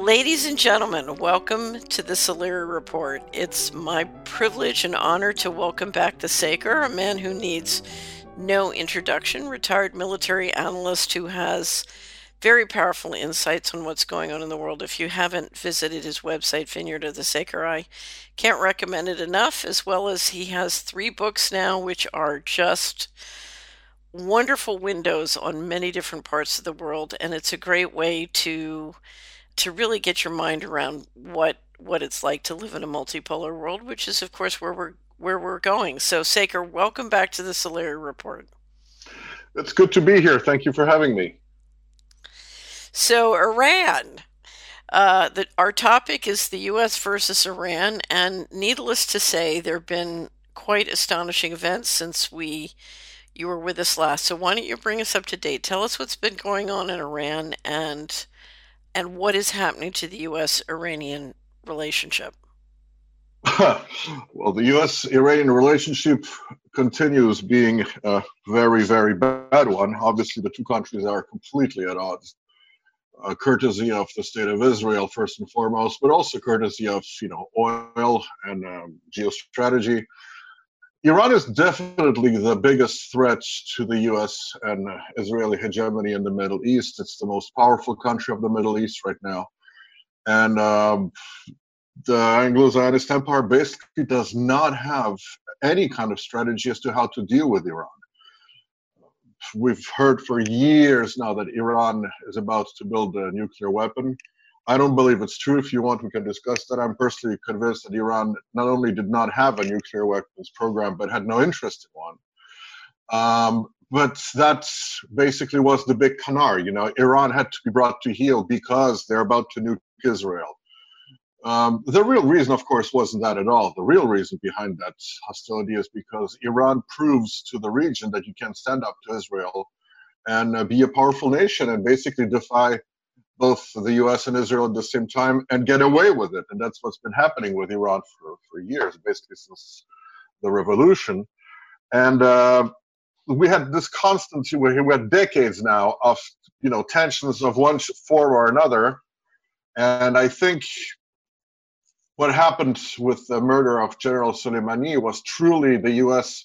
Ladies and gentlemen, welcome to the Solari Report. It's my privilege and honor to welcome back the Saker, a man who needs no introduction, retired military analyst who has very powerful insights on what's going on in the world. If you haven't visited his website, Vineyard of the Saker, I can't recommend it enough, as well as he has 3 books now, which are just wonderful windows on many different parts of the world, and it's a great way to really get your mind around what it's like to live in a multipolar world, which is, of course, where we're going. So, Saker, welcome back to the Solari Report. It's good to be here. Thank you for having me. So, Iran. Our topic is the U.S. versus Iran, and needless to say, there have been quite astonishing events since you were with us last. So, why don't you bring us up to date? Tell us what's been going on in Iran and what is happening to the U.S.-Iranian relationship? Well, the U.S.-Iranian relationship continues being a very, very bad one. Obviously, the two countries are completely at odds, courtesy of the state of Israel, first and foremost, but also courtesy of, oil and geostrategy. Iran is definitely the biggest threat to the U.S. and Israeli hegemony in the Middle East. It's the most powerful country of the Middle East right now. And the Anglo-Zionist Empire basically does not have any kind of strategy as to how to deal with Iran. We've heard for years now that Iran is about to build a nuclear weapon. I don't believe it's true. If you want, we can discuss that. I'm personally convinced that Iran not only did not have a nuclear weapons program, but had no interest in one. But that basically was the big canard. Iran had to be brought to heel because they're about to nuke Israel. The real reason, of course, wasn't that at all. The real reason behind that hostility is because Iran proves to the region that you can stand up to Israel and be a powerful nation and basically defy both the U.S. and Israel at the same time and get away with it. And that's what's been happening with Iran for years, basically since the revolution. And we had this constant, we had decades now of, tensions of one form or another. And I think what happened with the murder of General Soleimani was truly the U.S.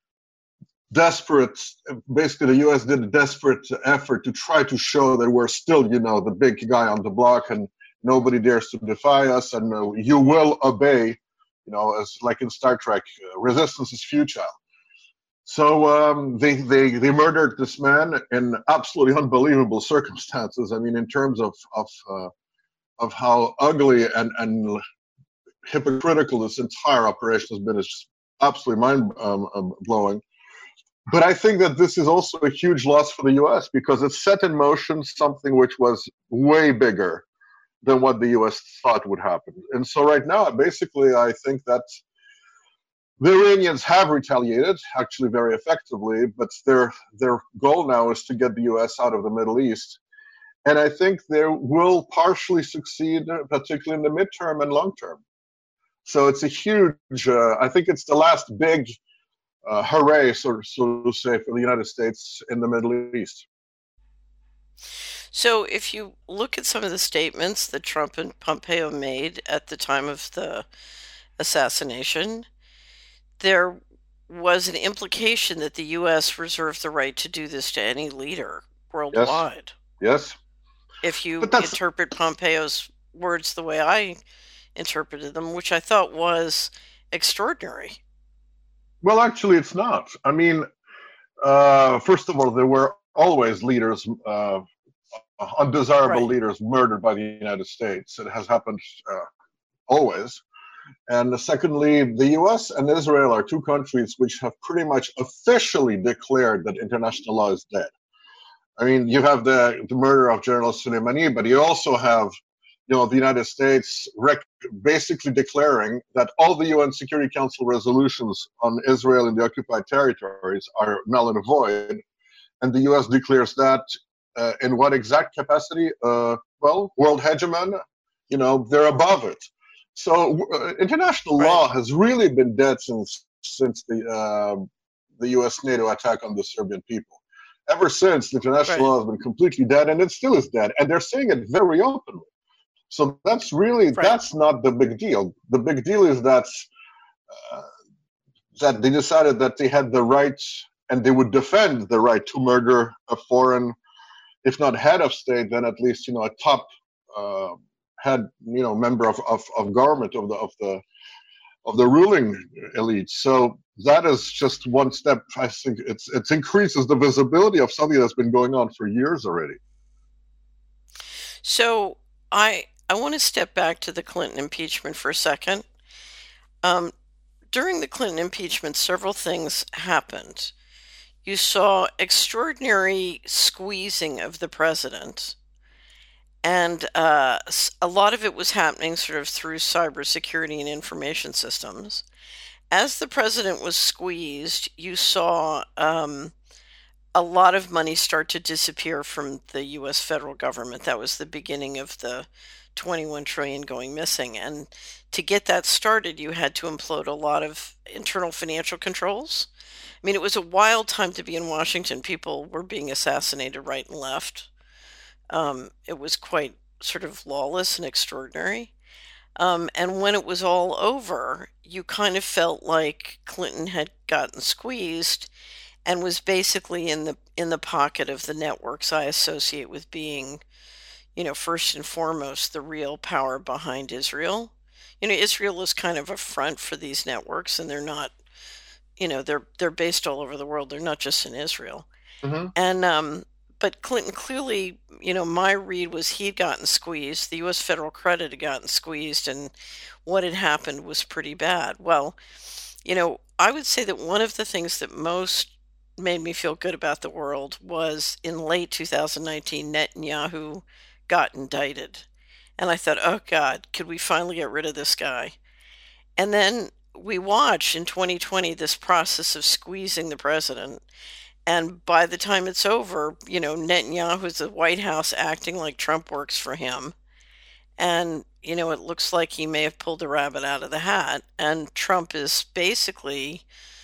Basically the U.S. did a desperate effort to try to show that we're still, the big guy on the block and nobody dares to defy us and you will obey, as like in Star Trek, resistance is futile. So they murdered this man in absolutely unbelievable circumstances. I mean, in terms of how ugly and hypocritical this entire operation has been, is absolutely mind-blowing. But I think that this is also a huge loss for the U.S. because it set in motion something which was way bigger than what the U.S. thought would happen. And so right now, basically, I think that the Iranians have retaliated, actually very effectively, but their goal now is to get the U.S. out of the Middle East. And I think they will partially succeed, particularly in the midterm and long term. So it's a huge, I think it's the last big hooray, so to say, for the United States in the Middle East. So if you look at some of the statements that Trump and Pompeo made at the time of the assassination, there was an implication that the U.S. reserved the right to do this to any leader worldwide. Yes. If you interpret Pompeo's words the way I interpreted them, which I thought was extraordinary. Well, actually, it's not. I mean, first of all, there were always leaders, undesirable leaders murdered by the United States. It has happened always. And secondly, the U.S. and Israel are two countries which have pretty much officially declared that international law is dead. I mean, you have the murder of General Soleimani, but you also have, the United States basically declaring that all the UN Security Council resolutions on Israel and the occupied territories are null and void. And the U.S. declares that in what exact capacity? Well, world hegemon, they're above it. So international law has really been dead since the U.S. NATO attack on the Serbian people. Ever since, international law has been completely dead, and it still is dead. And they're saying it very openly. So that's not the big deal. The big deal is uh, that they decided that they had the right and they would defend the right to murder a foreign, if not head of state, then at least a top uh, head, member of government of the ruling elite. So that is just one step. I think it increases the visibility of something that's been going on for years already. So I want to step back to the Clinton impeachment for a second. During the Clinton impeachment, several things happened. You saw extraordinary squeezing of the president, and a lot of it was happening sort of through cybersecurity and information systems. As the president was squeezed, you saw a lot of money start to disappear from the U.S. federal government. That was the beginning of the 21 trillion going missing. And to get that started, you had to implode a lot of internal financial controls. I mean, it was a wild time to be in Washington. People were being assassinated right and left. It was quite sort of lawless and extraordinary. And when it was all over, you kind of felt like Clinton had gotten squeezed and was basically in the pocket of the networks I associate with being, first and foremost, the real power behind Israel. Israel is kind of a front for these networks, and they're not, they're based all over the world. They're not just in Israel. Mm-hmm. And but Clinton clearly, my read was he'd gotten squeezed. The U.S. federal credit had gotten squeezed, and what had happened was pretty bad. Well, I would say that one of the things that most made me feel good about the world was in late 2019, Netanyahu got indicted. And I thought, oh God, could we finally get rid of this guy? And then we watched in 2020 this process of squeezing the president. And by the time it's over, Netanyahu's at the White House acting like Trump works for him. And, it looks like he may have pulled the rabbit out of the hat. And Trump is basically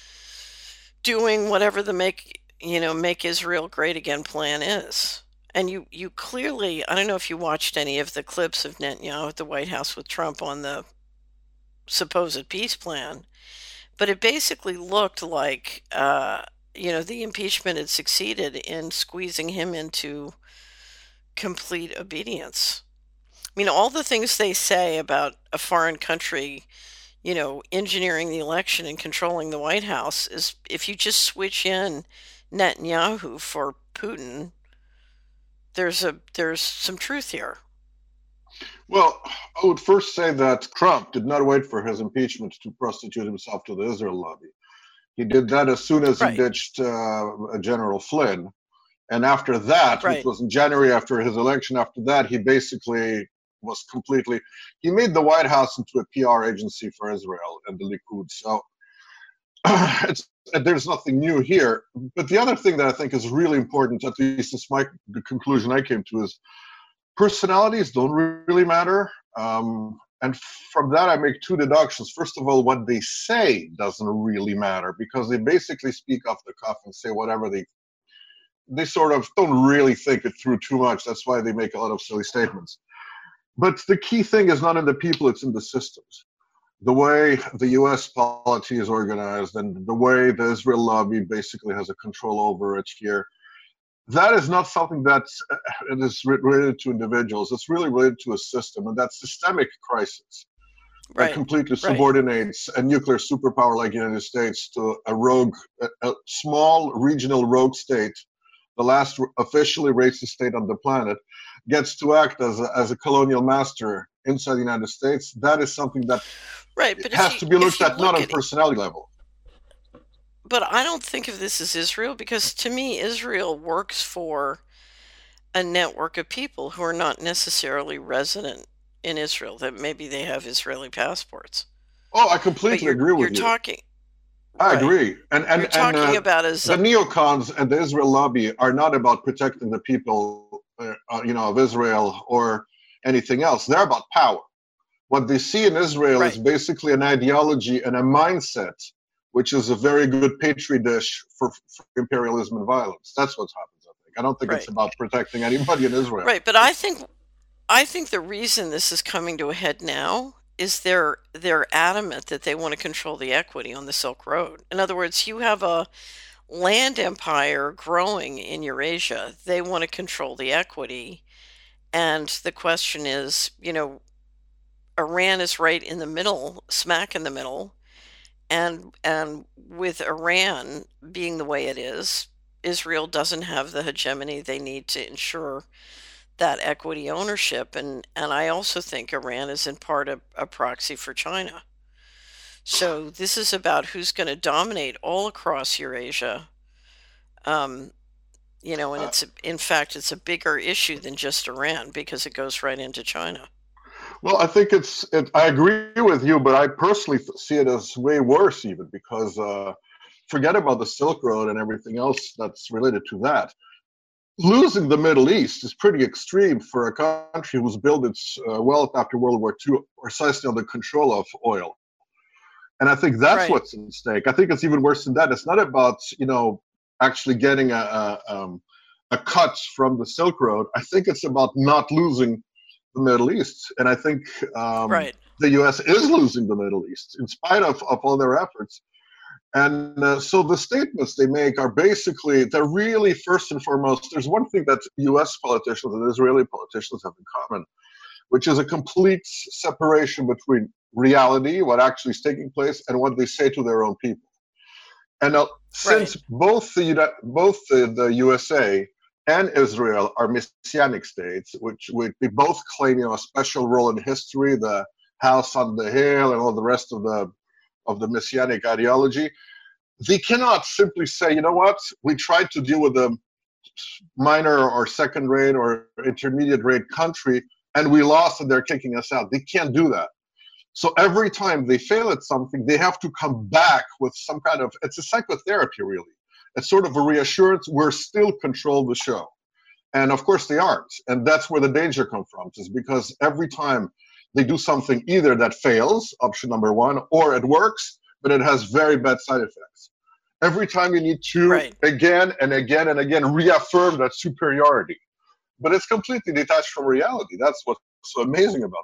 doing whatever the make Israel great again plan is. And you clearly, I don't know if you watched any of the clips of Netanyahu at the White House with Trump on the supposed peace plan, but it basically looked like, the impeachment had succeeded in squeezing him into complete obedience. I mean, all the things they say about a foreign country engineering the election and controlling the White House is if you just switch in Netanyahu for Putin, there's some truth here. Well, I would first say that Trump did not wait for his impeachment to prostitute himself to the Israel lobby. He did that as soon as he ditched General Flynn. And after that, which was in January after his election, after that, he basically was he made the White House into a PR agency for Israel and the Likud. So there's nothing new here. But the other thing that I think is really important, at least the conclusion I came to, is personalities don't really matter. And from that, I make two deductions. First of all, what they say doesn't really matter because they basically speak off the cuff and say whatever they sort of don't really think it through too much. That's why they make a lot of silly statements. But the key thing is not in the people, it's in the systems. The way the U.S. polity is organized and the way the Israel lobby basically has a control over it here, that is not something that is related to individuals. It's really related to a system, and that systemic crisis that completely subordinates a nuclear superpower like the United States to a small regional rogue state, the last officially racist state on the planet, gets to act as a colonial master inside the United States. That is something that has to be looked at not on personality level. But I don't think of this as Israel because to me, Israel works for a network of people who are not necessarily resident in Israel, that maybe they have Israeli passports. Oh, I completely agree with you. You're talking. I agree. And you're talking about the neocons and the Israel lobby are not about protecting the people, of Israel or anything else. They're about power. What they see in Israel is basically an ideology and a mindset, which is a very good petri dish for imperialism and violence. That's what happens, I think. I don't think it's about protecting anybody in Israel. Right, but I think I think the reason this is coming to a head now is they're adamant that they want to control the equity on the Silk Road. In other words, you have a land empire growing in Eurasia. They want to control the equity. And the question is, Iran is right in the middle, smack in the middle. And with Iran being the way it is, Israel doesn't have the hegemony they need to ensure that equity ownership. And I also think Iran is in part a proxy for China. So this is about who's going to dominate all across Eurasia. Um, and Uh, in fact, it's a bigger issue than just Iran because it goes right into China. well, I think I agree with you, but I personally see it as way worse even because forget about the Silk Road and everything else that's related to that. Losing the Middle East is pretty extreme for a country who's built its wealth after World War II precisely on the control of oil. And I think that's Right. what's at stake. I think it's even worse than that. It's not about actually getting a cut from the Silk Road. I think it's about not losing the Middle East. And I think Right. the U.S. is losing the Middle East in spite of all their efforts. And so the statements they make are basically, they're really first and foremost, there's one thing that US politicians and Israeli politicians have in common, which is a complete separation between reality, what actually is taking place, and what they say to their own people. And Right. since both the USA and Israel are messianic states, which they both claim a special role in history, the house on the hill and all the rest of the messianic ideology, they cannot simply say, you know what, we tried to deal with a minor or second rate or intermediate rate country and we lost and they're kicking us out. They can't do that. So every time they fail at something, they have to come back with some kind of, it's a psychotherapy really. It's sort of a reassurance, we're still control the show. And of course they aren't. And that's where the danger comes from, is because every time they do something either that fails, option number one, or it works, but it has very bad side effects. Every time you need to, Right. again and again and again, reaffirm that superiority. But it's completely detached from reality. That's what's so amazing about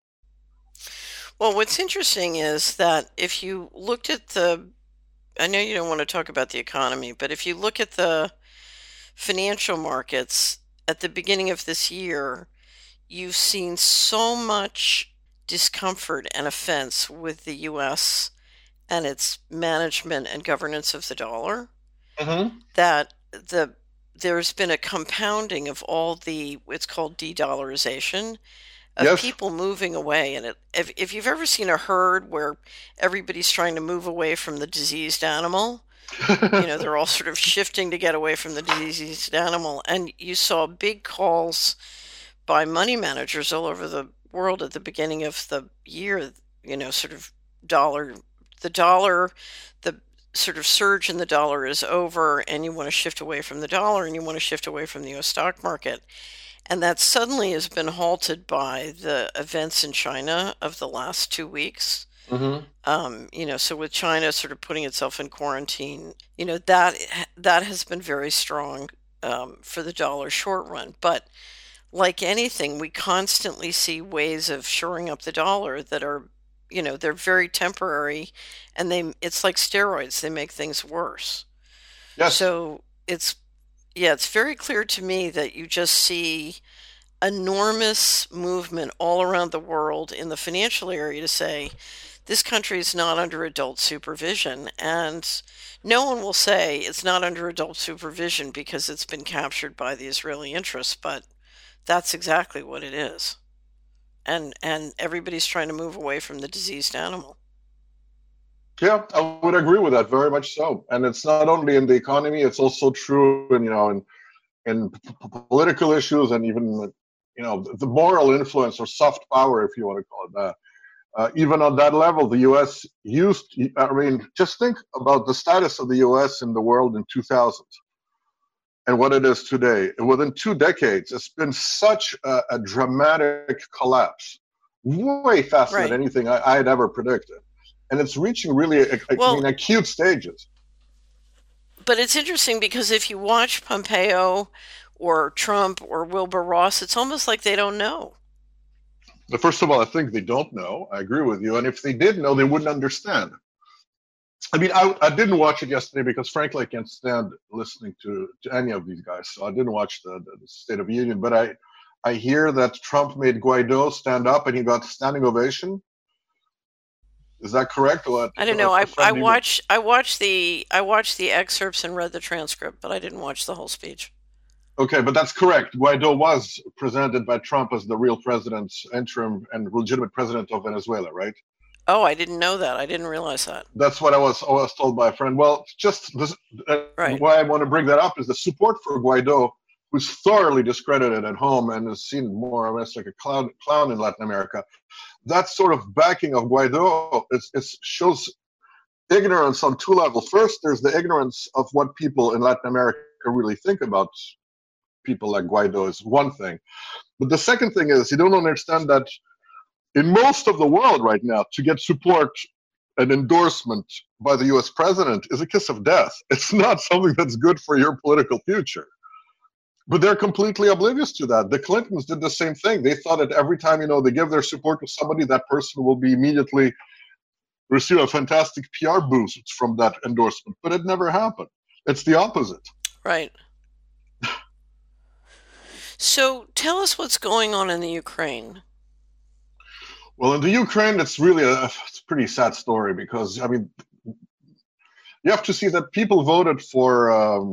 Well, what's interesting is that if you looked at I know you don't want to talk about the economy, but if you look at the financial markets at the beginning of this year, you've seen so much discomfort and offense with the US and its management and governance of the dollar that. Mm-hmm. that there's been a compounding of all it's called de-dollarization of Yes. people moving away. And if you've ever seen a herd where everybody's trying to move away from the diseased animal, they're all sort of shifting to get away from the diseased animal. And you saw big calls by money managers all over the world at the beginning of the year, sort of dollar, the sort of surge in the dollar is over, and you want to shift away from the dollar and you want to shift away from the US stock market. And that suddenly has been halted by the events in China of the last 2 weeks. Mm-hmm. So with China sort of putting itself in quarantine, that has been very strong for the dollar short run. But like anything, we constantly see ways of shoring up the dollar that are, they're very temporary, and it's like steroids. They make things worse. Yes. So it's very clear to me that you just see enormous movement all around the world in the financial area to say this country is not under adult supervision. And no one will say it's not under adult supervision because it's been captured by the Israeli interests, but that's exactly what it is. And everybody's trying to move away from the diseased animal. Yeah, I would agree with that very much so. And it's not only in the economy; it's also true in political issues and even the moral influence or soft power, if you want to call it that. Even on that level, the U.S. I mean, just think about the status of the U.S. in the world in 2000 and what it is today. Within 2 decades, it's been such a dramatic collapse, way faster than Right. anything I had ever predicted. And it's reaching really, Well, acute stages. but it's interesting because if you watch Pompeo or Trump or Wilbur Ross, it's almost like they don't know. First of all, I think they don't know. I agree with you. And if they did know, they wouldn't understand. I mean, I didn't watch it yesterday because, frankly, I can't stand listening to any of these guys. So I didn't watch the State of the Union. But I hear that Trump made Guaido stand up and he got standing ovation. Is that correct? Or I don't know. I watched the excerpts and read the transcript, but I didn't watch the whole speech. Okay, but that's correct. Guaido was presented by Trump as the real president, interim and legitimate president of Venezuela, right? Oh, I didn't know that. I didn't realize that. That's what I was told by a friend. Well, just this, Right. why I want to bring that up is the support for Guaido, who's thoroughly discredited at home and is seen more or less like a clown in Latin America. That sort of backing of Guaido it shows ignorance on two levels. First, there's the ignorance of what people in Latin America really think about people like Guaido is one thing. But the second thing is you don't understand that in most of the world right now, to get support and endorsement by the US president is a kiss of death. It's not something that's good for your political future. But they're completely oblivious to that. The Clintons did the same thing. They thought that every time, they give their support to somebody, that person will be immediately receive a fantastic PR boost from that endorsement. But it never happened. It's the opposite. Right. So tell us what's going on in the Ukraine. Well, in the Ukraine, it's really it's a pretty sad story because, I mean, you have to see that people voted for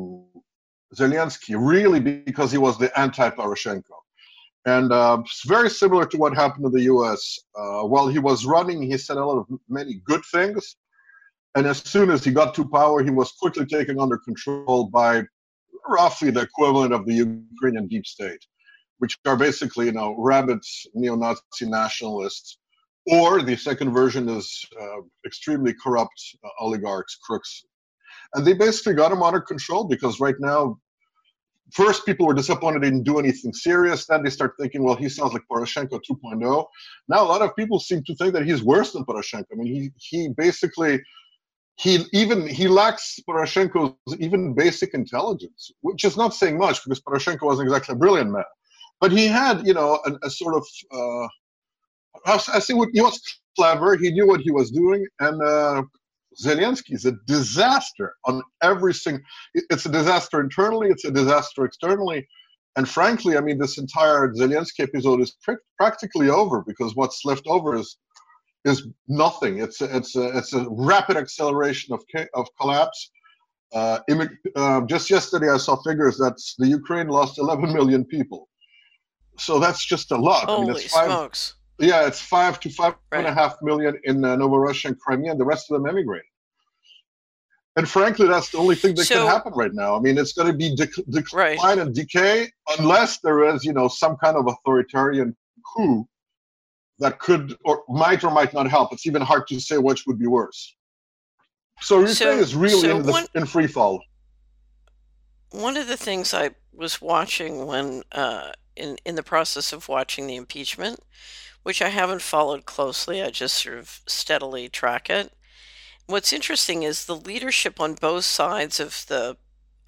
Zelensky really because he was the anti-Poroshenko. And it's very similar to what happened in the US. While he was running, he said many good things. And as soon as he got to power, he was quickly taken under control by roughly the equivalent of the Ukrainian deep state, which are basically, rabid neo-Nazi nationalists. Or the second version is extremely corrupt oligarchs, crooks. And they basically got him under control because right now, first people were disappointed he didn't do anything serious. Then they start thinking, well, he sounds like Poroshenko 2.0. Now a lot of people seem to think that he's worse than Poroshenko. I mean, he basically he lacks Poroshenko's even basic intelligence, which is not saying much because Poroshenko wasn't exactly a brilliant man. But he had, a sort of, I say he was clever. He knew what he was doing. And Zelensky is a disaster on every single, it's a disaster internally, it's a disaster externally. And frankly, I mean, this entire Zelensky episode is practically over because what's left over is nothing. It's a rapid acceleration of collapse. Just yesterday, I saw figures that the Ukraine lost 11 million people. So that's just a lot. Holy I mean, smokes! Yeah, it's 5 to 5.5 Right. million in Novorossiya and Crimea, and the rest of them emigrated. And frankly, that's the only thing that can happen right now. I mean, it's going to be decline Right. and decay unless there is, some kind of authoritarian coup that could or might not help. It's even hard to say which would be worse. So Ukraine is really in free fall. One of the things I was watching when in the process of watching the impeachment, which I haven't followed closely, I just sort of steadily track it. What's interesting is the leadership on both sides of the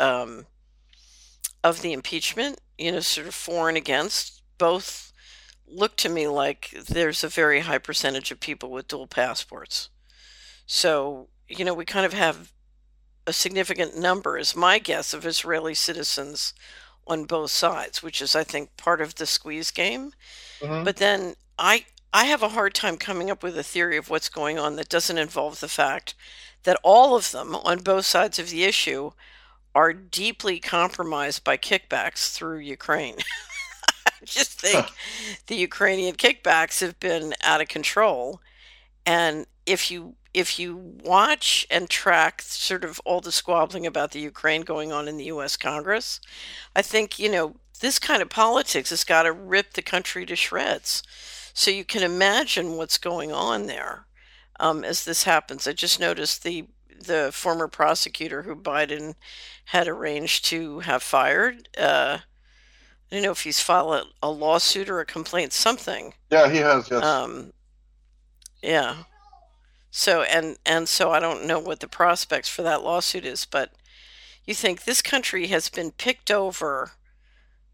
impeachment, sort of for and against, both look to me like there's a very high percentage of people with dual passports. So, we kind of have a significant number, is my guess, of Israeli citizens on both sides, which is, I think, part of the squeeze game. Mm-hmm. But then I have a hard time coming up with a theory of what's going on that doesn't involve the fact that all of them on both sides of the issue are deeply compromised by kickbacks through Ukraine. I just think the Ukrainian kickbacks have been out of control. And if you watch and track sort of all the squabbling about the Ukraine going on in the US Congress, I think, this kind of politics has got to rip the country to shreds. So you can imagine what's going on there as this happens. I just noticed the former prosecutor who Biden had arranged to have fired. I don't know if he's filed a lawsuit or a complaint, something. Yeah, he has, yes. Yeah. So so I don't know what the prospects for that lawsuit is, but you think this country has been picked over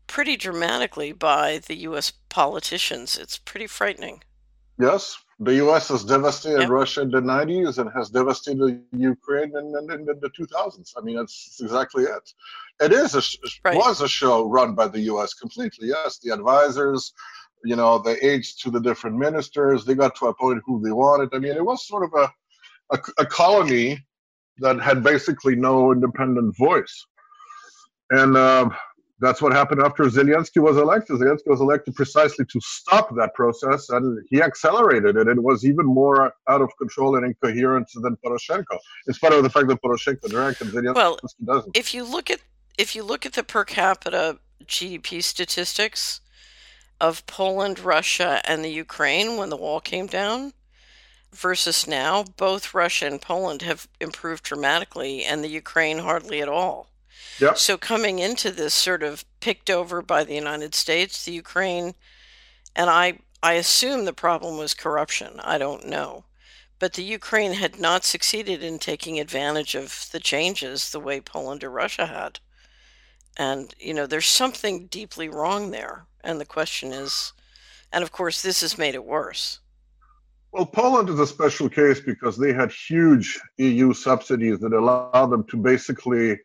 pretty dramatically by the U.S. politicians. It's pretty frightening. Yes, the U.S. has devastated Yep. Russia in the 90s and has devastated Ukraine in the 2000s. I mean, that's exactly it. Right. Was a show run by the U.S. completely. Yes, the advisors, the aides to the different ministers, they got to appoint who they wanted. I mean, it was sort of a colony that had basically no independent voice. And that's what happened after Zelensky was elected. Zelensky was elected precisely to stop that process, and he accelerated it. It was even more out of control and incoherent than Poroshenko, in spite of the fact that Poroshenko drank and Zelensky Well, doesn't. if you look at the per capita GDP statistics of Poland, Russia, and the Ukraine when the wall came down versus now, both Russia and Poland have improved dramatically, and the Ukraine hardly at all. Yep. So coming into this sort of picked over by the United States, the Ukraine, and I assume the problem was corruption. I don't know. But the Ukraine had not succeeded in taking advantage of the changes the way Poland or Russia had. And, there's something deeply wrong there. And the question is, and of course, this has made it worse. Well, Poland is a special case because they had huge EU subsidies that allowed them to basically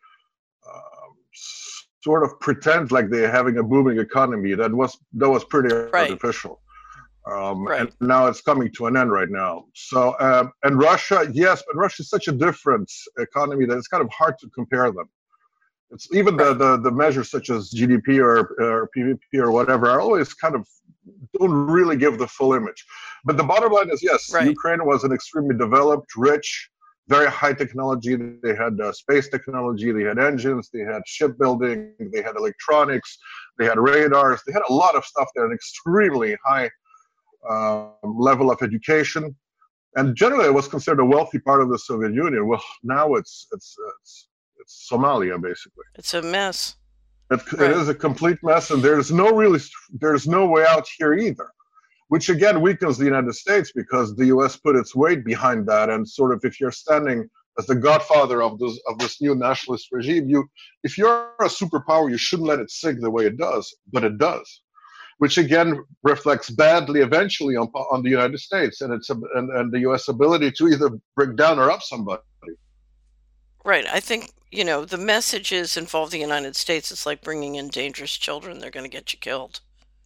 sort of pretend like they're having a booming economy. That was pretty artificial. Right. And now it's coming to an end right now. So, and Russia, yes, but Russia is such a different economy that it's kind of hard to compare them. It's even the measures such as GDP or PVP or whatever are always kind of don't really give the full image. But the bottom line is, yes, Ukraine was an extremely developed, rich, very high technology. They had space technology, they had engines, they had shipbuilding, they had electronics, they had radars, they had a lot of stuff there, an extremely high level of education. And generally it was considered a wealthy part of the Soviet Union. Well, now it's Somalia, basically. It's a mess. It is a complete mess, and there's no way out here either, which again weakens the United States because the U.S. put its weight behind that. And sort of, if you're standing as the godfather of this new nationalist regime, if you're a superpower, you shouldn't let it sink the way it does, but it does, which again reflects badly eventually on the United States and and the U.S. ability to either break down or up somebody. Right. I think, the messages involve the United States. It's like bringing in dangerous children. They're going to get you killed.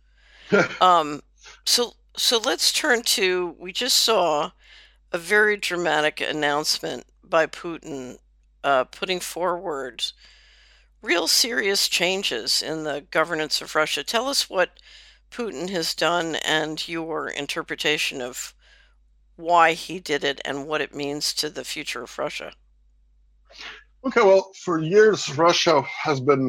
So let's turn to, we just saw a very dramatic announcement by Putin putting forward real serious changes in the governance of Russia. Tell us what Putin has done and your interpretation of why he did it and what it means to the future of Russia. Okay, well, for years, Russia has been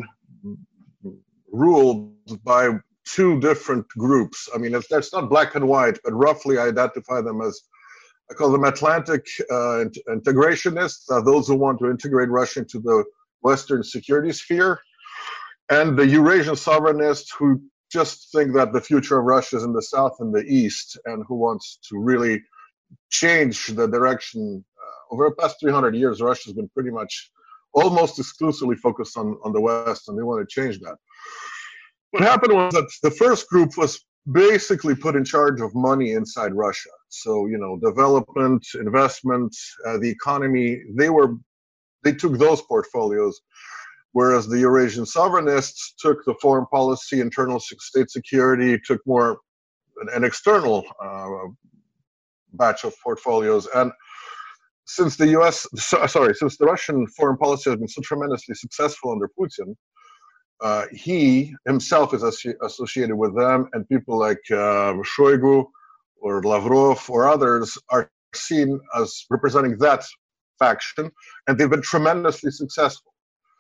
ruled by two different groups. I mean, that's not black and white, but roughly I identify them as, I call them Atlantic integrationists, those who want to integrate Russia into the Western security sphere, and the Eurasian sovereignists who just think that the future of Russia is in the south and the east, and who wants to really change the direction. Over the past 300 years, Russia has been pretty much almost exclusively focused on the West, and they want to change that. What happened was that the first group was basically put in charge of money inside Russia. So, development, investment, the economy, they took those portfolios, whereas the Eurasian sovereignists took the foreign policy, internal state security, took more an external batch of portfolios. And since the Russian foreign policy has been so tremendously successful under Putin, he himself is associated with them, and people like Shoigu or Lavrov or others are seen as representing that faction, and they've been tremendously successful.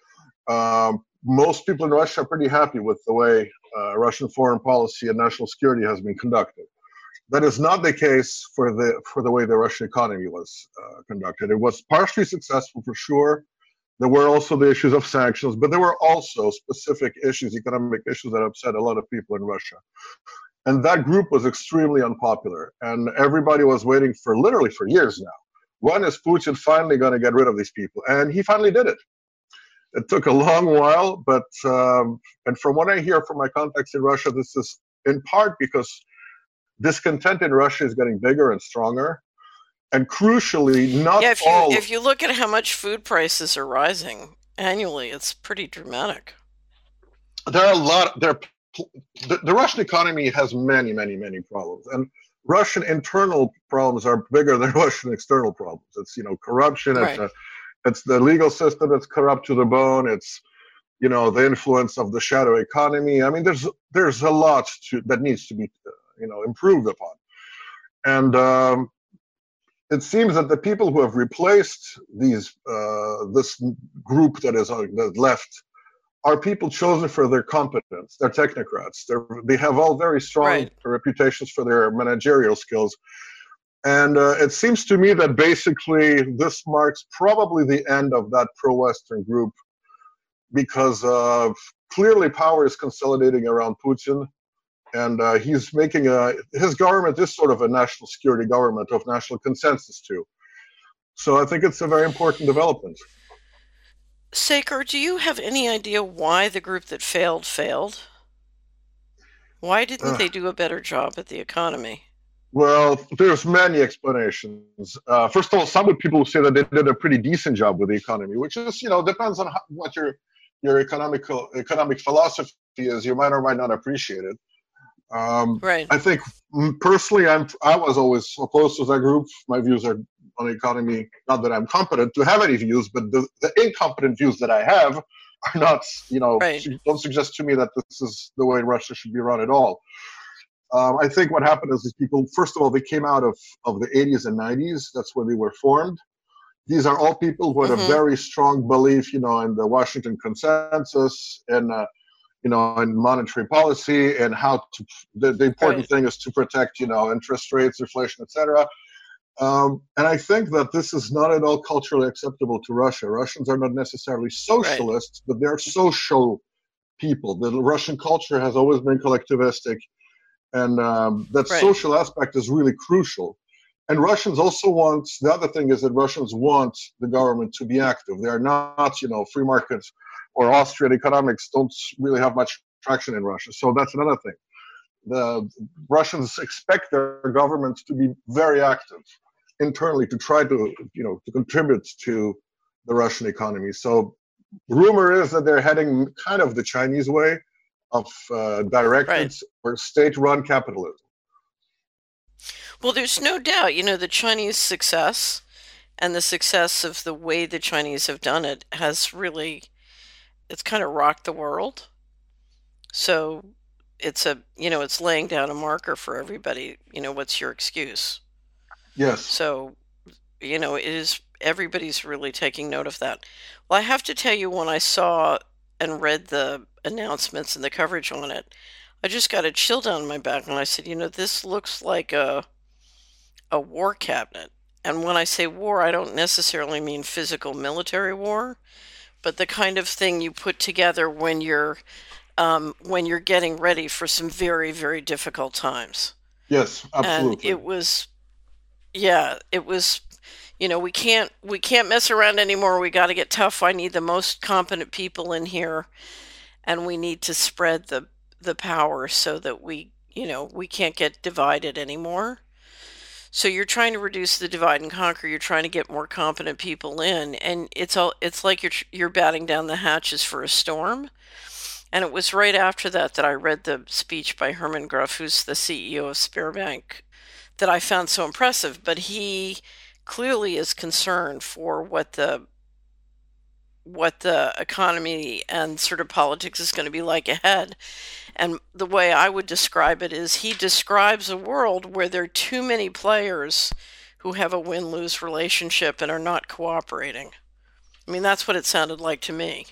Most people in Russia are pretty happy with the way Russian foreign policy and national security has been conducted. That is not the case for the way the Russian economy was conducted. It was partially successful for sure. There were also the issues of sanctions, but there were also specific issues, economic issues that upset a lot of people in Russia. And that group was extremely unpopular. And everybody was waiting literally for years now. When is Putin finally going to get rid of these people? And he finally did it. It took a long while, but and from what I hear from my contacts in Russia, this is in part because discontent in Russia is getting bigger and stronger. And crucially, not Yeah, all. if you look at how much food prices are rising annually, it's pretty dramatic. There are a lot. The Russian economy has many, many, many problems, and Russian internal problems are bigger than Russian external problems. It's corruption. Right. It's the legal system that's corrupt to the bone. It's the influence of the shadow economy. I mean, there's a lot that needs to be improved upon, and it seems that the people who have replaced this group that left are people chosen for their competence. They're technocrats. They have all very strong Right. reputations for their managerial skills. And it seems to me that basically this marks probably the end of that pro-Western group, because clearly power is consolidating around Putin. And he's making his government is sort of a national security government of national consensus too. So I think it's a very important development. Saker, do you have any idea why the group that failed? Why didn't they do a better job at the economy? Well, there's many explanations. First of all, some people say that they did a pretty decent job with the economy, which is, depends on what your economic philosophy is. You might or might not appreciate it. Right. I think personally, I was always opposed to that group. My views are on the economy, not that I'm competent to have any views, but the incompetent views that I have are not, Right. don't suggest to me that this is the way Russia should be run at all. I think what happened is these people, first of all, they came out of the 80s and 90s. That's when they were formed. These are all people who had a very strong belief, in the Washington consensus and, in monetary policy and how to, the important thing is to protect, interest rates, inflation, etc. And I think that this is not at all culturally acceptable to Russia. Russians are not necessarily socialists, but they're social people. The Russian culture has always been collectivistic, and that social aspect is really crucial. And Russians also want, the other thing is that Russians want the government to be active. They are not, free markets or Austrian economics don't really have much traction in Russia. So that's another thing. The Russians expect their government to be very active internally to try to, to contribute to the Russian economy. So rumor is that they're heading kind of the Chinese way of directed or state-run capitalism. Well, there's no doubt, the Chinese success and the success of the way the Chinese have done it has really, it's kind of rocked the world. So it's it's laying down a marker for everybody. What's your excuse? Yes. So, it is, everybody's really taking note of that. Well, I have to tell you, when I saw and read the announcements and the coverage on it, I just got a chill down my back, and I said, this looks like a war cabinet. And when I say war, I don't necessarily mean physical military war, but the kind of thing you put together when you're getting ready for some very, very difficult times. Yes, absolutely. And it was, we can't mess around anymore. We got to get tough. I need the most competent people in here, and we need to spread the power so that we can't get divided anymore. So you're trying to reduce the divide and conquer. You're trying to get more competent people in, and it's like you're batting down the hatches for a storm. And it was right after that I read the speech by Herman Gruff, who's the CEO of Sberbank, that I found so impressive. But he clearly is concerned for what the economy and sort of politics is going to be like ahead. And the way I would describe it is he describes a world where there are too many players who have a win-lose relationship and are not cooperating. I mean, that's what it sounded like to me.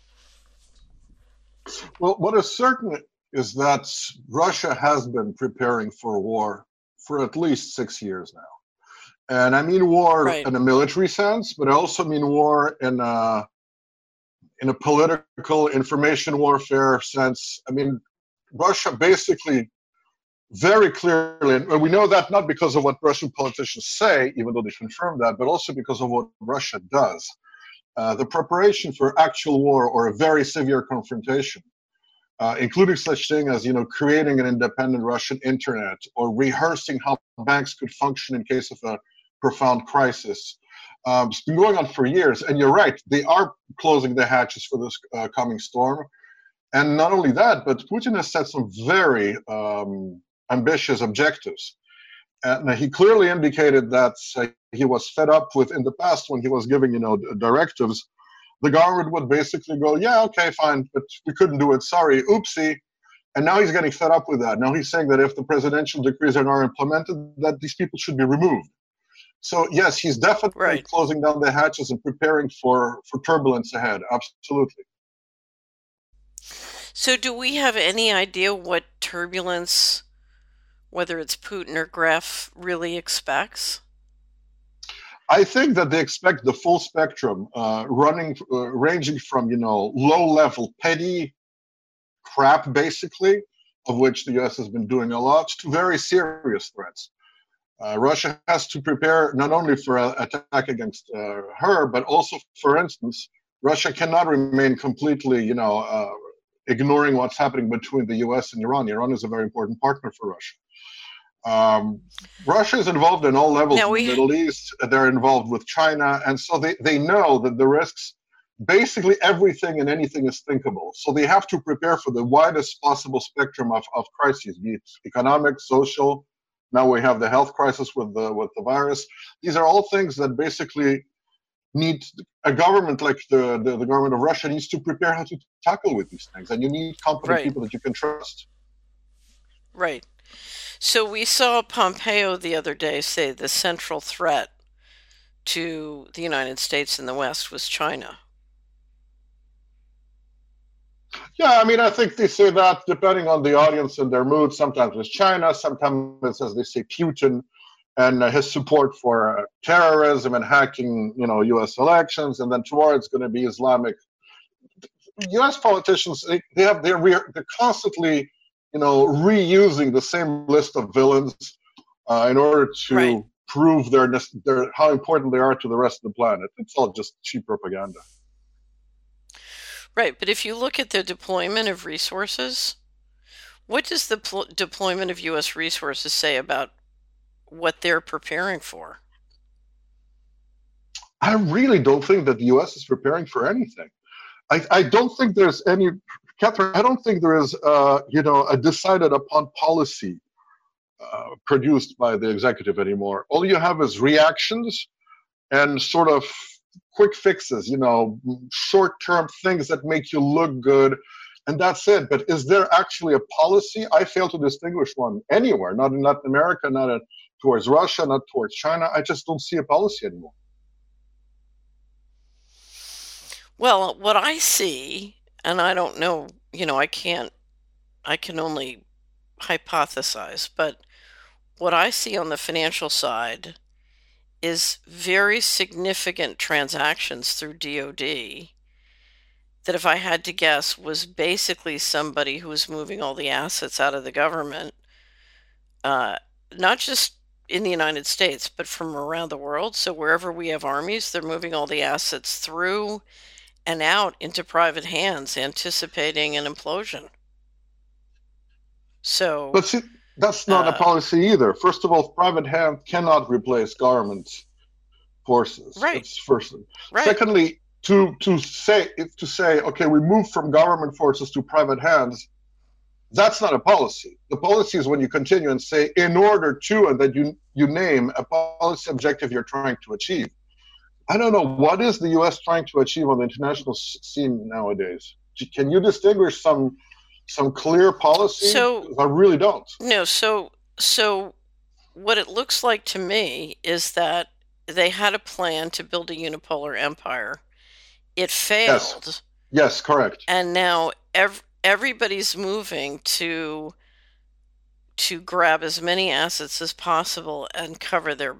Well, what is certain is that Russia has been preparing for war for at least 6 years now. And I mean war in a military sense, but I also mean war in a political information warfare sense. I mean, Russia basically very clearly, and we know that not because of what Russian politicians say, even though they confirm that, but also because of what Russia does. the preparation for actual war or a very severe confrontation, including such thing as creating an independent Russian internet or rehearsing how banks could function in case of a profound crisis. It's been going on for years, and you're right, they are closing the hatches for this coming storm. And not only that, but Putin has set some very ambitious objectives. And he clearly indicated that he was fed up with, in the past, when he was giving directives, the government would basically go, yeah, okay, fine, but we couldn't do it, sorry, oopsie. And now he's getting fed up with that. Now he's saying that if the presidential decrees are not implemented, that these people should be removed. So yes, he's definitely closing down the hatches and preparing for turbulence ahead, absolutely. So do we have any idea what turbulence, whether it's Putin or Gref, really expects? I think that they expect the full spectrum, ranging from low-level petty crap, basically, of which the U.S. has been doing a lot, to very serious threats. Russia has to prepare not only for an attack against her, but also, for instance, Russia cannot remain completely, ignoring what's happening between the U.S. and Iran. Iran is a very important partner for Russia. Russia is involved in all levels in the Middle East. They're involved with China, and so they know that the risks, basically everything and anything is thinkable. So they have to prepare for the widest possible spectrum of crises, be it economic, social. Now we have the health crisis with the virus. These are all things that basically need a government like the government of Russia needs to prepare how to tackle with these things. And you need competent people that you can trust. Right. So we saw Pompeo the other day say the central threat to the United States and the West was China. Yeah, I mean, I think they say that depending on the audience and their mood. Sometimes it's China, sometimes it's, as they say, Putin and his support for terrorism and hacking, U.S. elections, and then tomorrow it's going to be Islamic. U.S. politicians, they're constantly, reusing the same list of villains in order to prove their how important they are to the rest of the planet. It's all just cheap propaganda. Right, but if you look at the deployment of resources, what does the deployment of U.S. resources say about what they're preparing for? I really don't think that the U.S. is preparing for anything. I don't think there's any, Catherine, I don't think there is, a decided upon policy produced by the executive anymore. All you have is reactions and sort of quick fixes, short-term things that make you look good, and that's it. But is there actually a policy? I fail to distinguish one anywhere, not in Latin America, not towards Russia, not towards China. I just don't see a policy anymore. Well, what I see, and I don't know, I can only hypothesize, but what I see on the financial side is very significant transactions through DoD that, if I had to guess, was basically somebody who was moving all the assets out of the government, not just in the United States, but from around the world. So wherever we have armies, they're moving all the assets through and out into private hands, anticipating an implosion. So, but see, that's not a policy either. First of all, private hand cannot replace government forces. Right. That's first. Right. Secondly, to say, okay, we move from government forces to private hands, that's not a policy. The policy is when you continue and say, in order to, and that you name a policy objective you're trying to achieve. I don't know, what is the U.S. trying to achieve on the international scene nowadays? Can you distinguish some clear policy? So I really don't. No, so what it looks like to me is that they had a plan to build a unipolar empire. It failed. Yes, correct. And now everybody's moving to grab as many assets as possible and cover their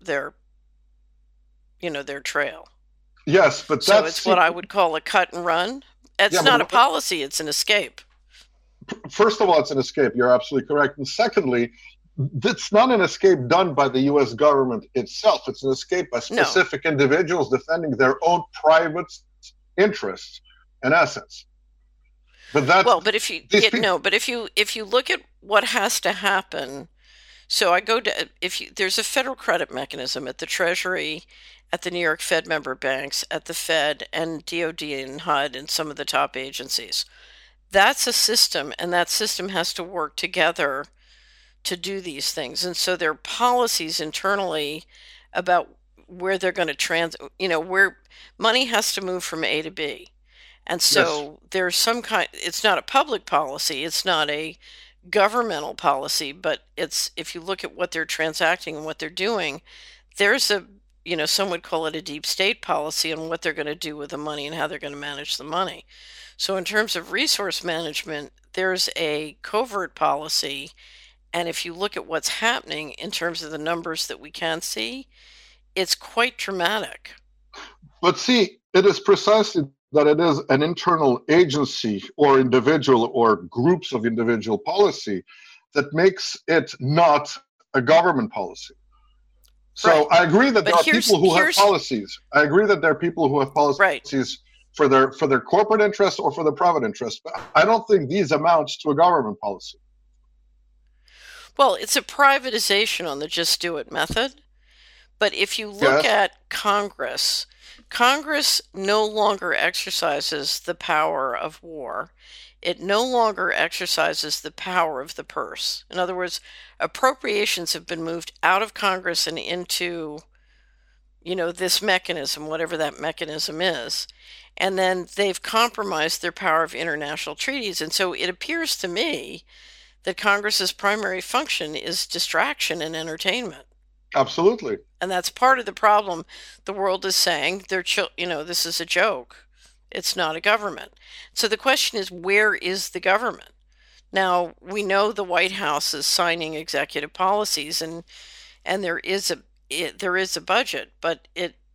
trail. Yes, but so it's what I would call a cut and run. It's not a policy, it's an escape. First of all, it's an escape. You're absolutely correct. And secondly, It's not an escape done by the U.S. government itself. It's an escape by No. specific individuals defending their own private interests and assets. But that Well, but if you these get people, no, but if you look at what has to happen, so I go to if you, there's a federal credit mechanism at the Treasury, at the New York Fed member banks, at the Fed and DoD and HUD and some of the top agencies. That's a system, and that system has to work together to do these things. And so there are policies internally about where they're going to where money has to move from A to B. And yes, so there's some kind, it's not a public policy, it's not a governmental policy, but it's, if you look at what they're transacting and what they're doing, there's a, some would call it a deep state policy on what they're going to do with the money and how they're going to manage the money. So in terms of resource management, there's a covert policy. And if you look at what's happening in terms of the numbers that we can see, it's quite dramatic. but see, it is precisely that it is an internal agency or individual or groups of individual policy that makes it not a government policy. So Right. I agree that there But are people who have here's policies. I agree that there are people who have right. policies for their corporate interests or for their private interests. But I don't think these amounts to a government policy. Well, it's a privatization on the just do it method. But if you look Yes, at Congress, Congress no longer exercises the power of war. It no longer exercises the power of the purse. In other words, appropriations have been moved out of Congress and into, this mechanism, whatever that mechanism is. And then they've compromised their power of international treaties. And so it appears to me that Congress's primary function is distraction and entertainment. absolutely. And that's part of the problem. The world is saying this is a joke. It's not a government. So the question is, where is the government? Now, we know the White House is signing executive policies, and there is a budget, but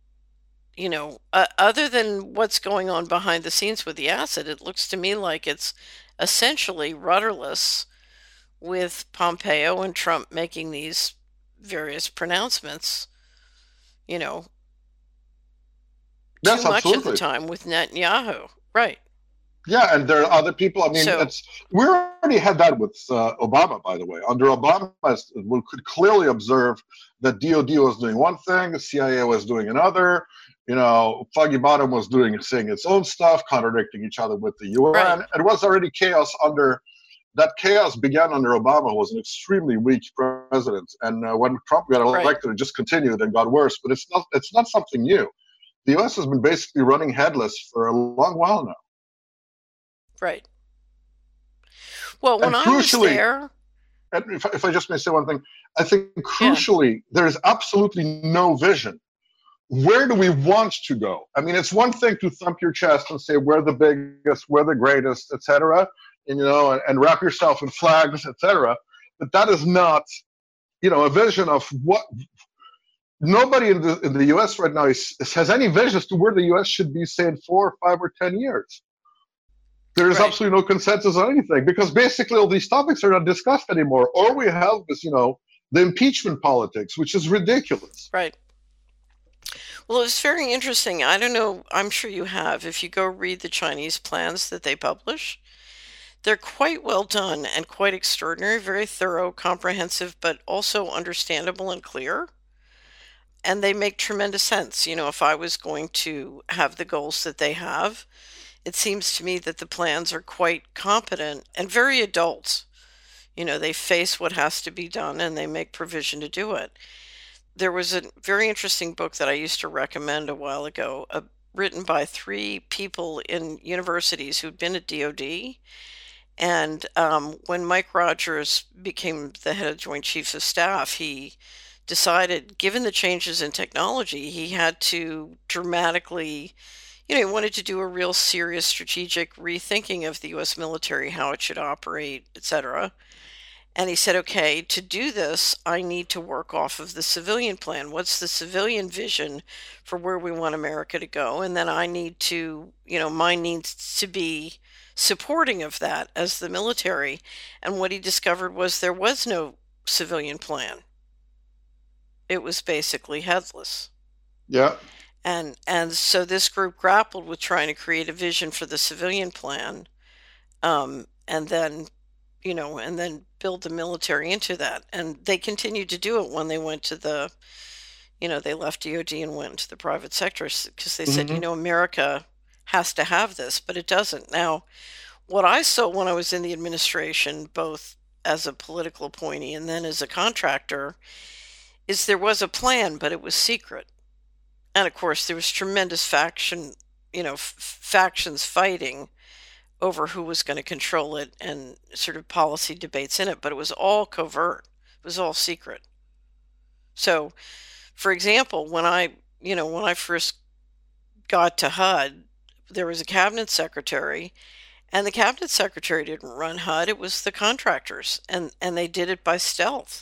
other than what's going on behind the scenes with the asset, it looks to me like it's essentially rudderless, with Pompeo and Trump making these various pronouncements, you know, too Yes, much of the absolutely. time with Netanyahu. Right. Yeah, and there are other people. I mean, So, we already had that with Obama, by the way. Under Obama, we could clearly observe that DOD was doing one thing, the CIA was doing another. Foggy Bottom was saying its own stuff, contradicting each other with the right. UN. It was already chaos under. That chaos began under Obama, who was an extremely weak president, and when Trump got Right. elected, it just continued and got worse. But it's not. It's not something new. The U.S. has been basically running headless for a long while now. Right. Well, when And I was crucially, there, and if I just may say one thing, I think yeah. crucially, there is absolutely no vision. Where do we want to go? I mean, it's one thing to thump your chest and say we're the biggest, we're the greatest, etc., and wrap yourself in flags, etc. But that is not, a vision of what. Nobody in the U.S. right now has any vision as to where the U.S. should be, say, in 4, 5, or 10 years. There is Right. absolutely no consensus on anything because basically all these topics are not discussed anymore. Or we have this, the impeachment politics, which is ridiculous. Right. Well, it's very interesting. I don't know. I'm sure you have. If you go read the Chinese plans that they publish, they're quite well done and quite extraordinary, very thorough, comprehensive, but also understandable and clear. And they make tremendous sense. If I was going to have the goals that they have, it seems to me that the plans are quite competent and very adult. They face what has to be done and they make provision to do it. There was a very interesting book that I used to recommend a while ago, written by 3 people in universities who'd been at DoD. And when Mike Rogers became the head of Joint Chiefs of Staff, he decided, given the changes in technology, he had to dramatically, he wanted to do a real serious strategic rethinking of the U.S. military, how it should operate, etc. And he said, okay, to do this, I need to work off of the civilian plan. What's the civilian vision for where we want America to go? And then I need to, mine needs to be supporting of that as the military. And what he discovered was there was no civilian plan. It was basically headless. Yeah. And so this group grappled with trying to create a vision for the civilian plan, and then, and then build the military into that. And they continued to do it when they went to the, they left DOD and went into the private sector, because they said, America has to have this, but it doesn't. Now, what I saw when I was in the administration, both as a political appointee and then as a contractor, is there was a plan, but it was secret. And of course, there was tremendous factions fighting over who was going to control it, and sort of policy debates in it, but it was all covert. It was all secret. So, for example, when I first got to HUD, there was a cabinet secretary, and the cabinet secretary didn't run HUD. It was the contractors, and they did it by stealth.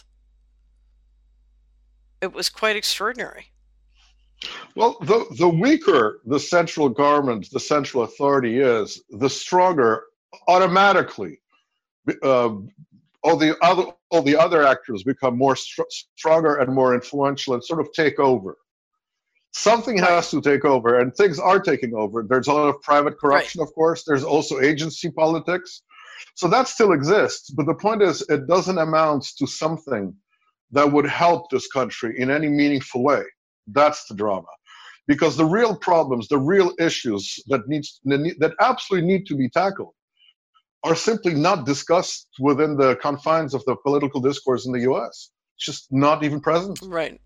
It was quite extraordinary. Well, the weaker the central government, the central authority is, the stronger automatically all the other actors become more stronger and more influential and sort of take over. Something has to take over, and things are taking over. There's a lot of private corruption, of course. There's also agency politics. So that still exists. But the point is, it doesn't amount to something that would help this country in any meaningful way. That's the drama. Because the real problems, the real issues that absolutely need to be tackled are simply not discussed within the confines of the political discourse in the U.S. It's just not even present. Right.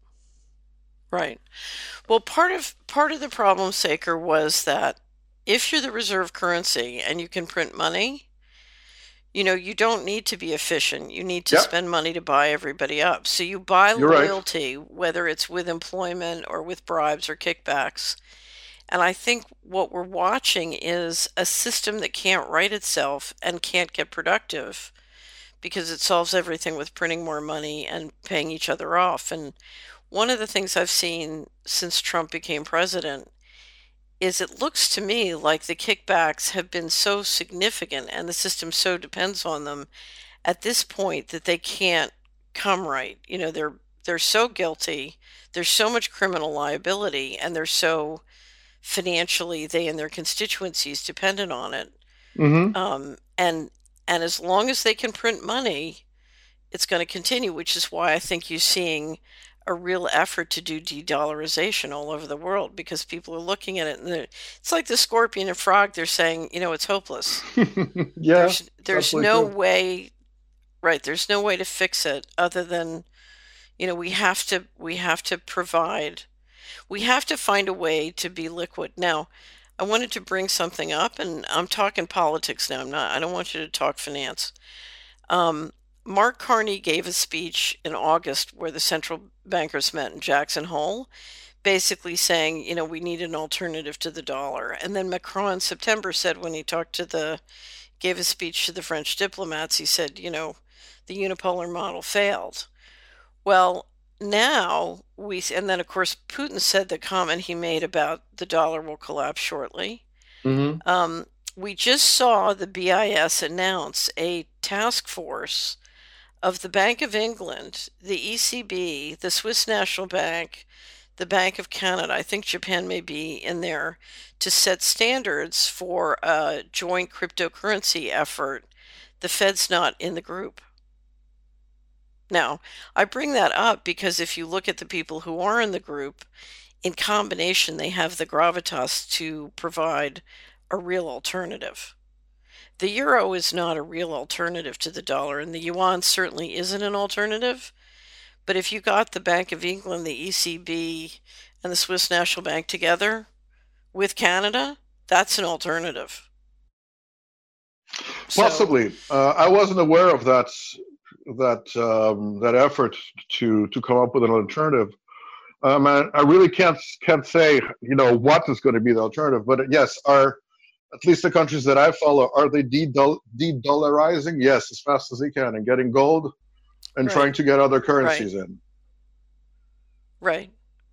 Well, part of the problem, Saker, was that if you're the reserve currency and you can print money, you don't need to be efficient. You need to spend money to buy everybody up. So you buy loyalty, whether it's with employment or with bribes or kickbacks. And I think what we're watching is a system that can't right itself and can't get productive because it solves everything with printing more money and paying each other off. And one of the things I've seen since Trump became president is it looks to me like the kickbacks have been so significant and the system so depends on them at this point that they can't come right. They're so guilty, there's so much criminal liability, and they're so financially, they and their constituencies dependent on it. And as long as they can print money, it's going to continue, which is why I think you're seeing a real effort to do de-dollarization all over the world, because people are looking at it and it's like the scorpion and frog. They're saying, it's hopeless. There's no way, right? There's no way to fix it other than, we have to provide, we have to find a way to be liquid. Now, I wanted to bring something up, and I'm talking politics now. I don't want you to talk finance. Mark Carney gave a speech in August where the central bankers met in Jackson Hole, basically saying, we need an alternative to the dollar. And then Macron in September said, when he gave a speech to the French diplomats, he said, the unipolar model failed. Well, now and then of course Putin said the comment he made about the dollar will collapse shortly. We just saw the BIS announce a task force of the Bank of England, the ECB, the Swiss National Bank, the Bank of Canada, I think Japan may be in there, to set standards for a joint cryptocurrency effort. The Fed's not in the group. Now, I bring that up because if you look at the people who are in the group, in combination, they have the gravitas to provide a real alternative. The euro is not a real alternative to the dollar, and the yuan certainly isn't an alternative. But if you got the Bank of England, the ECB, and the Swiss National Bank together with Canada, that's an alternative. Possibly. I wasn't aware of that effort to come up with an alternative. I really can't say what is going to be the alternative, but yes, at least the countries that I follow, are they de-dollarizing? Yes, as fast as they can, and getting gold and trying to get other currencies in. Right.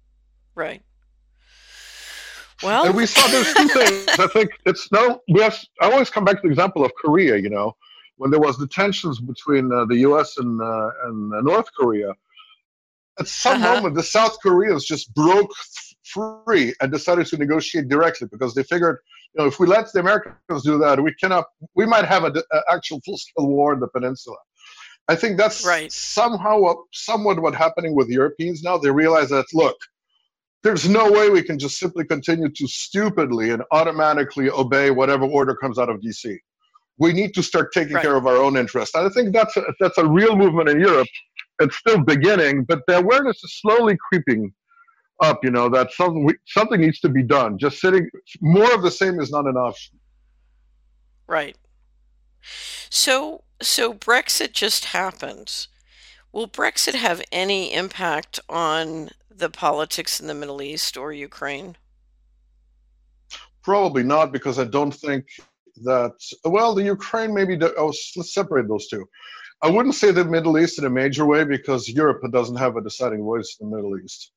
Well, and we saw those two things. I think I always come back to the example of Korea. when there was the tensions between the U.S. and North Korea, at some moment the South Koreans just broke free and decided to negotiate directly because they figured, if we let the Americans do that, we might have an actual full-scale war in the peninsula. I think that's somewhat what's happening with Europeans now. They realize that, look, there's no way we can just simply continue to stupidly and automatically obey whatever order comes out of DC. We need to start taking care of our own interests. And I think that's a real movement in Europe. It's still beginning, but the awareness is slowly creeping up, that something needs to be done. Just more of the same is not enough. Right. So Brexit just happened. Will Brexit have any impact on the politics in the Middle East or Ukraine? Probably not, because I don't think that, the Ukraine maybe, let's separate those two. I wouldn't say the Middle East in a major way, because Europe doesn't have a deciding voice in the Middle East.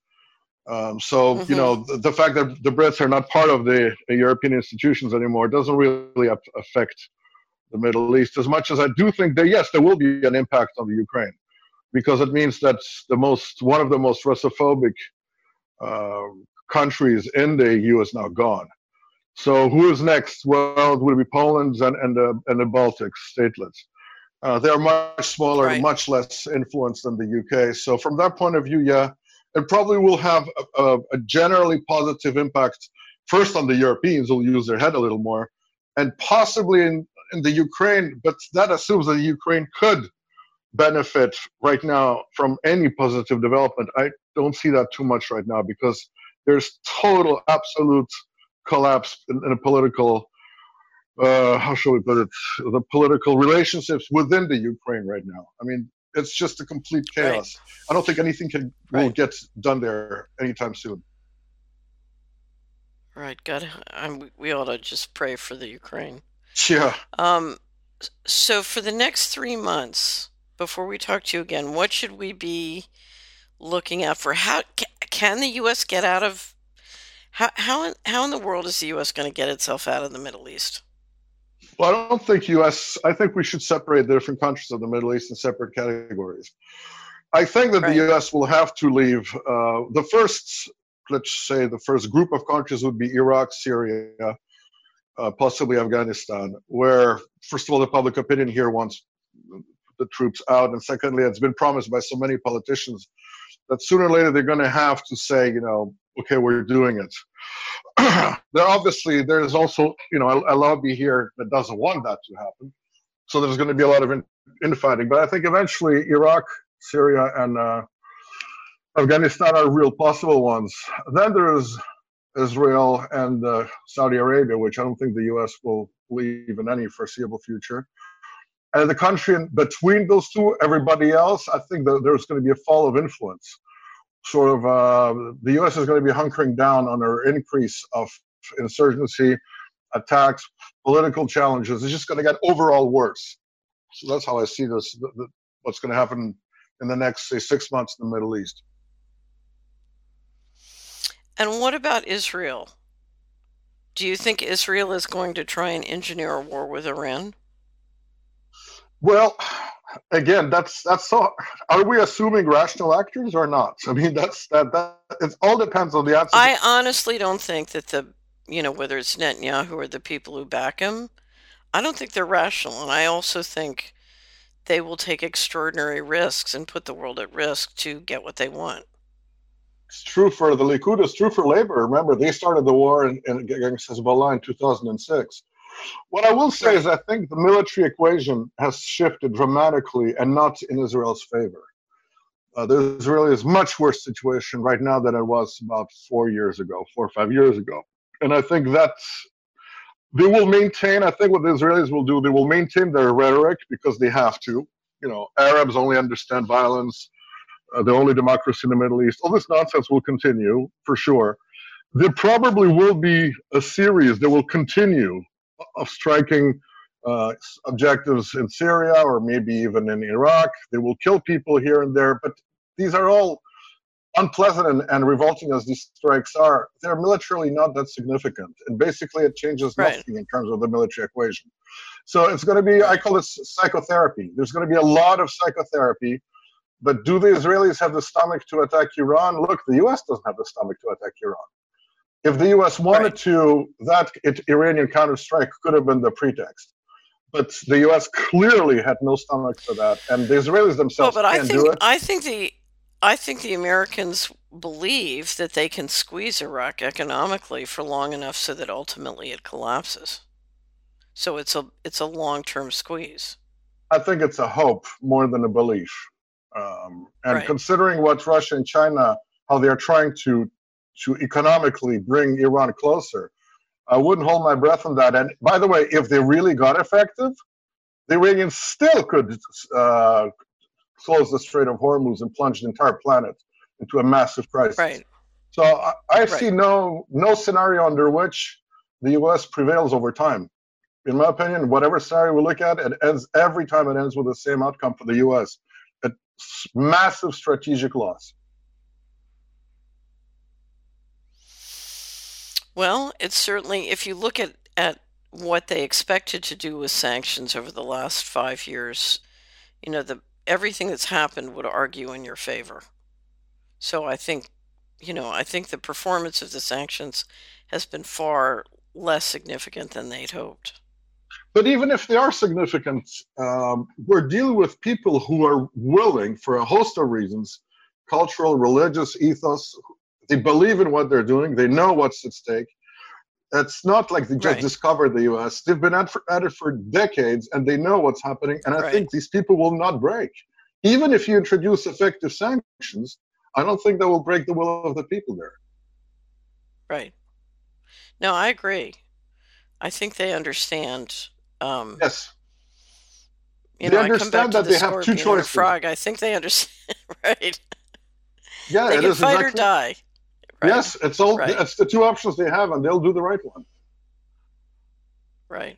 The fact that the Brits are not part of the European institutions anymore doesn't really affect the Middle East as much as I do think that, yes, there will be an impact on the Ukraine, because it means that one of the most Russophobic countries in the EU is now gone. So who is next? Well, it will be Poland and the Baltic statelets. They are much smaller, much less influenced than the UK. So from that point of view, yeah, it probably will have a generally positive impact, first on the Europeans who will use their head a little more, and possibly in the Ukraine, but that assumes that the Ukraine could benefit right now from any positive development. I don't see that too much right now, because there's total, absolute collapse in a political, how shall we put it, the political relationships within the Ukraine right now. I mean, it's just a complete chaos. I don't think anything will get done there anytime soon. Right, God, we ought to just pray for the Ukraine. Yeah. So for the next 3 months, before we talk to you again, what should we be looking out for? How can the U.S. get out of? How in the world is the U.S. going to get itself out of the Middle East? Well, I don't think I think we should separate the different countries of the Middle East in separate categories. I think that the U.S. will have to leave. Let's say the first group of countries would be Iraq, Syria, possibly Afghanistan, where, first of all, the public opinion here wants the troops out. And secondly, it's been promised by so many politicians that sooner or later they're going to have to say, okay, we're doing it. There's also, a lobby here that doesn't want that to happen. So there's going to be a lot of infighting. But I think eventually Iraq, Syria, and Afghanistan are real possible ones. Then there's Israel and Saudi Arabia, which I don't think the U.S. will leave in any foreseeable future. And the country in between those two, everybody else, I think that there's going to be a fall of influence. Sort of, the U.S. is going to be hunkering down on an increase of insurgency, attacks, political challenges. It's just going to get overall worse. So that's how I see this, what's going to happen in the next, say, 6 months in the Middle East. And what about Israel? Do you think Israel is going to try and engineer a war with Iran? Well, again, that's so. Are we assuming rational actors or not? I mean, it all depends on the answer. I honestly don't think that whether it's Netanyahu or the people who back him, I don't think they're rational. And I also think they will take extraordinary risks and put the world at risk to get what they want. It's true for the Likud. It's true for Labor. Remember, they started the war against Hezbollah in 2006. What I will say is I think the military equation has shifted dramatically and not in Israel's favor. The Israeli is a much worse situation right now than it was about 4 or 5 years ago. And I think that they will maintain, I think what the Israelis will do, they will maintain their rhetoric because they have to. Arabs only understand violence. The only democracy in the Middle East. All this nonsense will continue, for sure. There probably will be a series that will continue of striking objectives in Syria or maybe even in Iraq. They will kill people here and there, but these are all unpleasant and revolting as these strikes are, they're militarily not that significant. And basically, it changes Right. nothing in terms of the military equation. So it's going to be, I Right. call it psychotherapy. There's going to be a lot of psychotherapy. But do the Israelis have the stomach to attack Iran? Look, the US doesn't have the stomach to attack Iran. If the US wanted Right. to, that Iranian counterstrike could have been the pretext. But the US clearly had no stomach for that. And the Israelis Well, themselves but can't do it. I think the Americans believe that they can squeeze Iraq economically for long enough so that ultimately it collapses. So it's a long-term squeeze. I think it's a hope more than a belief. And Right. considering what Russia and China, how they're trying to economically bring Iran closer, I wouldn't hold my breath on that. And by the way, if they really got effective, the Iranians still could close the Strait of Hormuz and plunge the entire planet into a massive crisis. Right. So I Right. see no scenario under which the U.S. prevails over time. In my opinion, whatever scenario we look at, it ends every time. It ends with the same outcome for the U.S. A massive strategic loss. Well, it's certainly, if you look at what they expected to do with sanctions over the last 5 years, everything that's happened would argue in your favor. So I think the performance of the sanctions has been far less significant than they'd hoped. But even if they are significant, we're dealing with people who are willing, for a host of reasons, cultural, religious ethos. They believe in what they're doing. They know what's at stake. It's not like they just Right. discovered the U.S. They've been at it for decades, and they know what's happening. And I Right. think these people will not break. Even if you introduce effective sanctions, I don't think that will break the will of the people there. Right. No, I agree. I think they understand. Yes, They they I come back understand to that the they have two scorpion or choices. frog. I think they understand. Right. Yeah, They it can is fight or exactly. die. Right. Yes, it's all. Right. It's the two options they have, and they'll do the right one. Right.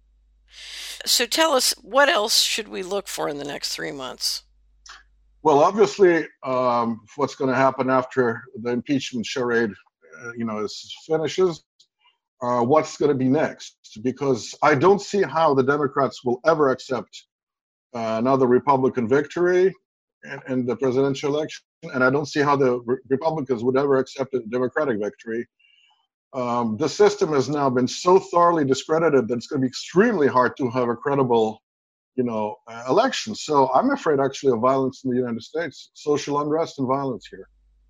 So tell us, what else should we look for in the next 3 months? Well, obviously, what's going to happen after the impeachment charade, finishes, what's going to be next? Because I don't see how the Democrats will ever accept another Republican victory in the presidential election, and I don't see how the Republicans would ever accept a Democratic victory. The system has now been so thoroughly discredited that it's going to be extremely hard to have a credible election. So I'm afraid actually of violence in the United States, social unrest and violence here.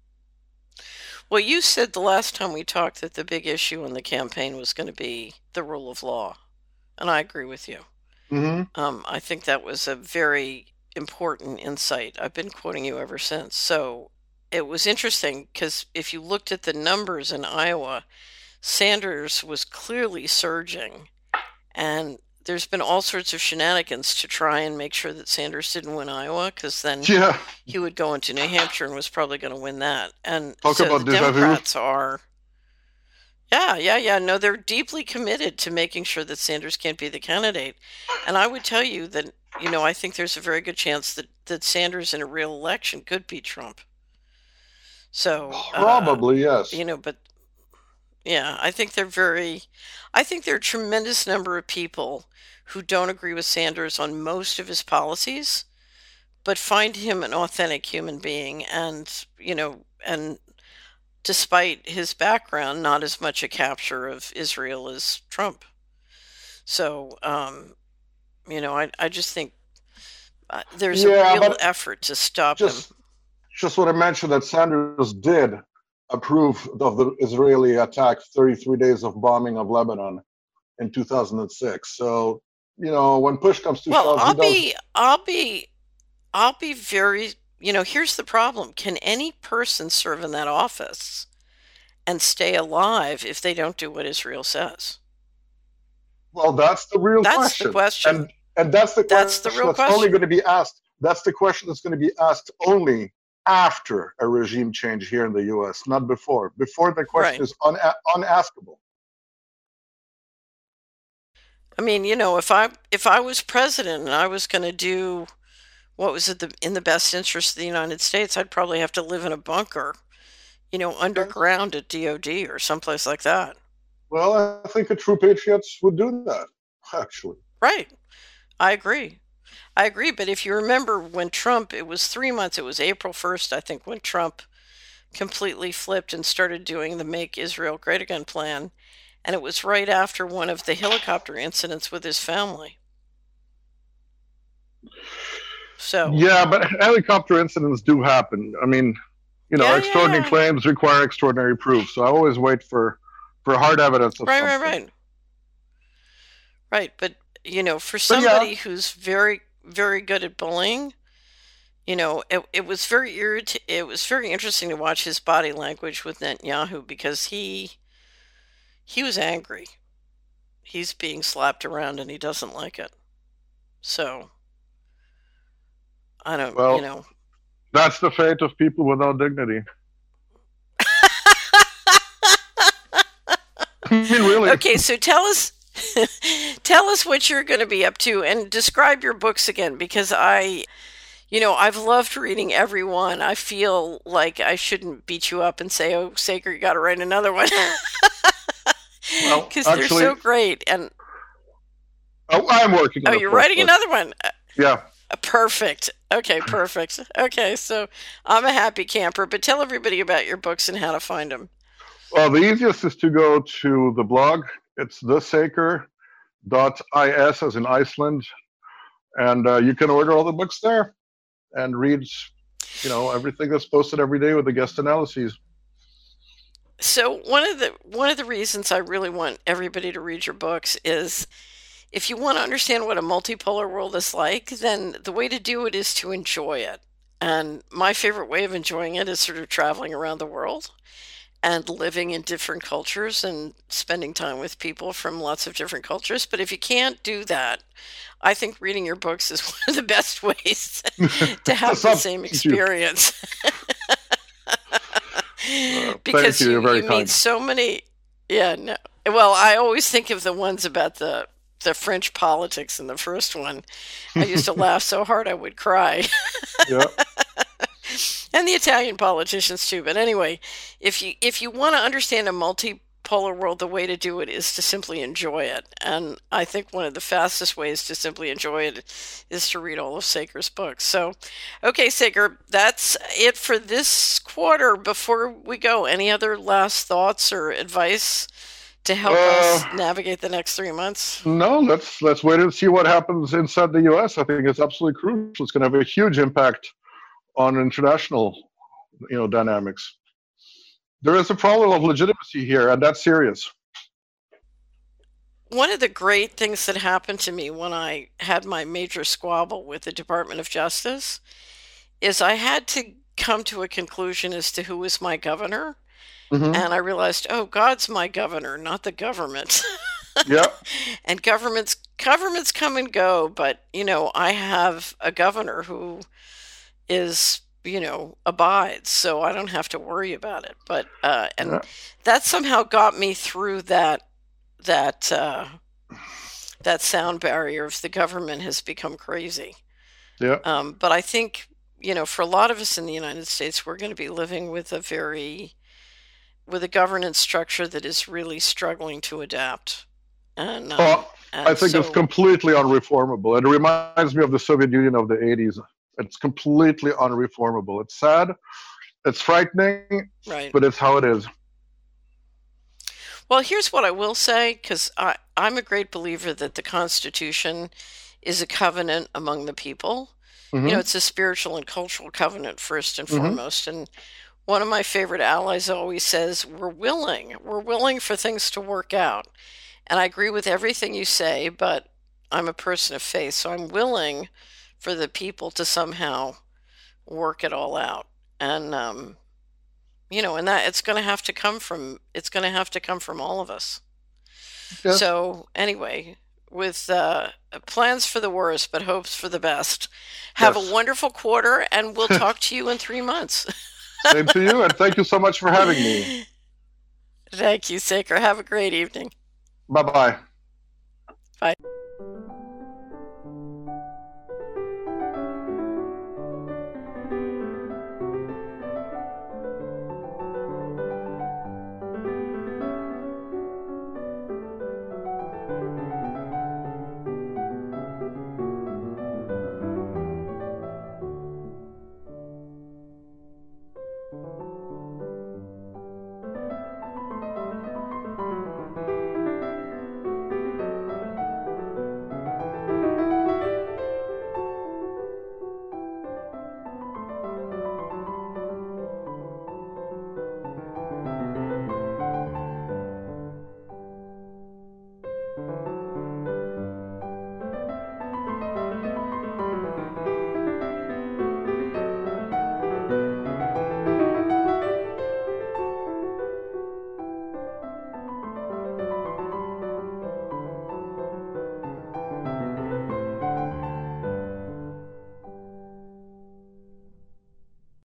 Well, you said the last time we talked that the big issue in the campaign was going to be the rule of law, and I agree with you. I think that was a very important insight. I've been quoting you ever since. So it was interesting because if you looked at the numbers in Iowa, Sanders was clearly surging, and there's been all sorts of shenanigans to try and make sure that Sanders didn't win Iowa, because then Yeah, he would go into New Hampshire and was probably going to win that. And talk so about the déjà vu. Democrats are, yeah. No, they're deeply committed to making sure that Sanders can't be the candidate. And I would tell you that, I think there's a very good chance that Sanders in a real election could beat Trump. So, Probably yes. but yeah, I think there are a tremendous number of people who don't agree with Sanders on most of his policies, but find him an authentic human being, and despite his background, not as much a capture of Israel as Trump. So, I just think there's a real effort to stop him. Just want to mention that Sanders did approve of the Israeli attack, 33 days of bombing of Lebanon in 2006. So, when push comes to shove, I'll be very, here's the problem. Can any person serve in that office and stay alive if they don't do what Israel says? Well, that's the real question. That's the question. And that's the question real that's question. only going to be asked. That's the question that's going to be asked only after a regime change here in the U.S., not before. Before, the question is unaskable. I mean, if I was president and I was going to do what was in the best interest of the United States, I'd probably have to live in a bunker, Yes. underground at DOD or someplace like that. Well, I think a true patriot would do that, actually. Right. I agree. I agree. But if you remember when Trump, it was 3 months, it was April 1st, I think, when Trump completely flipped and started doing the Make Israel Great Again plan. And it was right after one of the helicopter incidents with his family. So Yeah, but helicopter incidents do happen. I mean, extraordinary yeah. claims require extraordinary proof. So I always wait for hard evidence of something. Right. But, for somebody who's very, very good at bullying, it was it was very interesting to watch his body language with Netanyahu because he was angry. He's being slapped around and he doesn't like it. So I don't, Well, that's the fate of people without dignity. I mean, really. Okay, so tell us tell us what you're going to be up to and describe your books again because I've loved reading every one. I feel like I shouldn't beat you up and say, "Oh, Saker, you got to write another one." Well, because they're so great. And I'm working on it. Oh, you're writing another one? Yeah. Perfect. Okay, perfect. Okay, so I'm a happy camper, but tell everybody about your books and how to find them. Well, the easiest is to go to the blog. It's thesaker.is as in Iceland. And you can order all the books there and read, everything that's posted every day with the guest analyses. So one of the reasons I really want everybody to read your books is if you want to understand what a multipolar world is like, then the way to do it is to enjoy it. And my favorite way of enjoying it is sort of traveling around the world and living in different cultures and spending time with people from lots of different cultures. But if you can't do that, I think reading your books is one of the best ways to have the same experience. Because you meet so many. Yeah, no. Well, I always think of the ones about the French politics in the first one. I used to laugh so hard I would cry. Yeah. And the Italian politicians too. But anyway, if you want to understand a multipolar world, the way to do it is to simply enjoy it. And I think one of the fastest ways to simply enjoy it is to read all of Saker's books. So, okay, Saker, that's it for this quarter. Before we go, any other last thoughts or advice to help us navigate the next 3 months? No, let's wait and see what happens inside the U.S. I think it's absolutely crucial. It's going to have a huge impact on international, dynamics. There is a problem of legitimacy here, and that's serious. One of the great things that happened to me when I had my major squabble with the Department of Justice is I had to come to a conclusion as to who was my governor. Mm-hmm. And I realized, oh, God's my governor, not the government. Yeah. And governments come and go, but I have a governor who is, abides, so I don't have to worry about it. But that somehow got me through that sound barrier of the government has become crazy. Yeah. But I think, for a lot of us in the United States, we're going to be living with a governance structure that is really struggling to adapt. And I think it's completely unreformable. It reminds me of the Soviet Union of the 80s. It's completely unreformable. It's sad. It's frightening. Right. But it's how it is. Well, here's what I will say, because I'm a great believer that the Constitution is a covenant among the people. Mm-hmm. It's a spiritual and cultural covenant first and foremost. And one of my favorite allies always says, we're willing for things to work out. And I agree with everything you say, but I'm a person of faith, so I'm willing for the people to somehow work it all out. And, and that it's going to have to come from all of us. Yeah. So anyway, with plans for the worst, but hopes for the best, have a wonderful quarter, and we'll talk to you in 3 months. Same to you, and thank you so much for having me. Thank you, Saker. Have a great evening. Bye-bye. Bye.